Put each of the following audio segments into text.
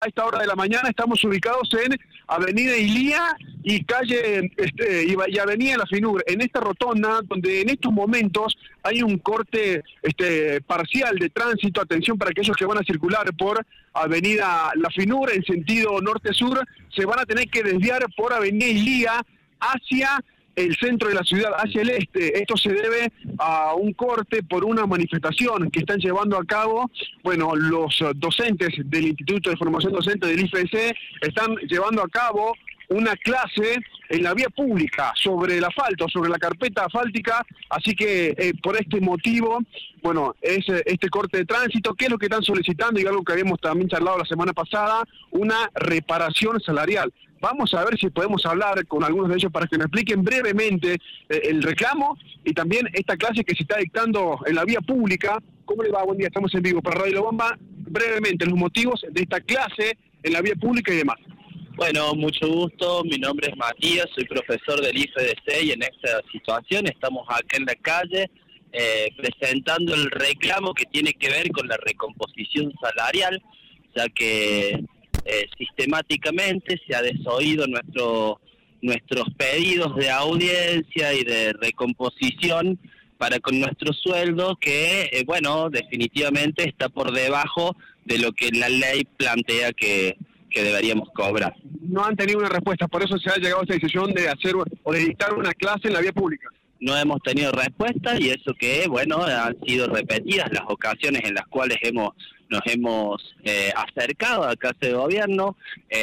A esta hora de la mañana estamos ubicados en Avenida Ilía y calle y Avenida La Finur, en esta rotonda donde en estos momentos hay un corte parcial de tránsito. Atención para aquellos que van a circular por Avenida La Finur en sentido norte-sur, se van a tener que desviar por Avenida Ilía hacia el centro de la ciudad, hacia el este. Esto se debe a un corte por una manifestación que están llevando a cabo, bueno, los docentes del Instituto de Formación Docente del IFEC están llevando a cabo una clase en la vía pública sobre el asfalto, sobre la carpeta asfáltica, así que por este motivo, bueno, es este corte de tránsito. ¿Qué es lo que están solicitando? Y algo que habíamos también charlado la semana pasada, una reparación salarial. Vamos a ver si podemos hablar con algunos de ellos para que nos expliquen brevemente el reclamo y también esta clase que se está dictando en la vía pública. ¿Cómo le va? Buen día, estamos en vivo para Radio La Bomba. Brevemente, los motivos de esta clase en la vía pública y demás. Bueno, mucho gusto, mi nombre es Matías, soy profesor del IFEC y en esta situación estamos acá en la calle presentando el reclamo que tiene que ver con la recomposición salarial, ya que sistemáticamente se ha desoído nuestros pedidos de audiencia y de recomposición para con nuestro sueldo que, bueno, definitivamente está por debajo de lo que la ley plantea que deberíamos cobrar. No han tenido una respuesta, por eso se ha llegado a esta decisión de hacer o de dictar una clase en la vía pública. No hemos tenido respuesta y eso que, bueno, han sido repetidas las ocasiones en las cuales nos hemos acercado a Casa de Gobierno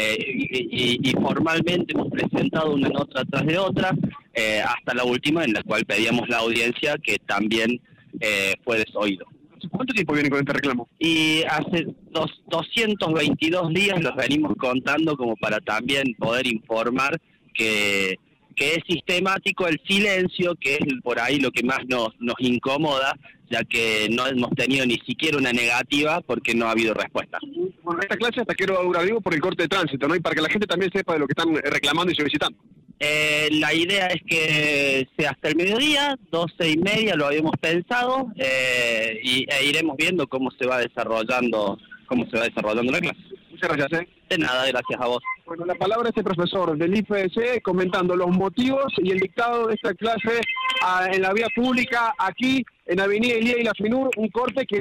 y formalmente hemos presentado una nota tras de otra, hasta la última en la cual pedíamos la audiencia que también fue desoído. ¿Cuánto tiempo viene con este reclamo? Y hace 222 días los venimos contando como para también poder informar que es sistemático el silencio, que es por ahí lo que más nos incomoda, ya que no hemos tenido ni siquiera una negativa porque no ha habido respuesta. Bueno, esta clase hasta quiero durar, digo, por el corte de tránsito, ¿no? Y para que la gente también sepa de lo que están reclamando y solicitando. La idea es que sea hasta el mediodía, 12:30 lo habíamos pensado, e iremos viendo cómo se va desarrollando la clase. Muchas gracias. De nada, gracias a vos. Bueno, la palabra de este profesor del IFEC comentando los motivos y el dictado de esta clase en la vía pública aquí en Avenida Ilía y La Finur, un corte que